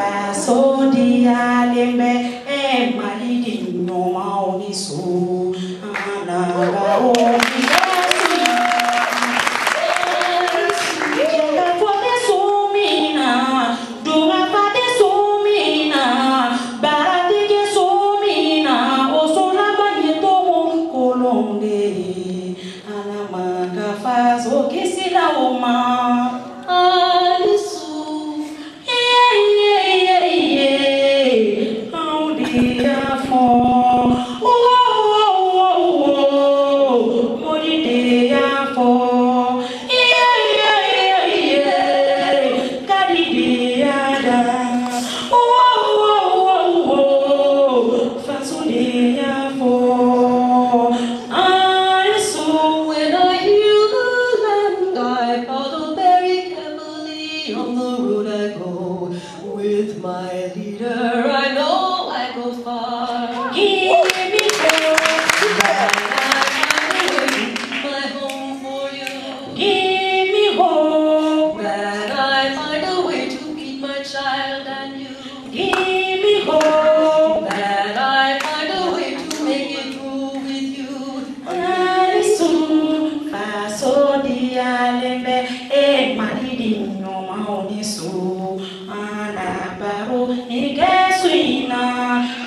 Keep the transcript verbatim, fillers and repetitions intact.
faço de alembe e maridi no maunisu anaga o o que se dá uma alisu yeah yeah yeah onde a fome oh oh oh morite a fome yeah yeah yeah cadê a da oh oh oh faço de a fome on the road I go, with my leader I know I go far. Give me hope that I find my home for you. Give me hope that I find a way to meet my child and you. Give me hope that I find a way to make it through with you. Alisu faço de alembe e maridinho maunisu anabaro niguesuina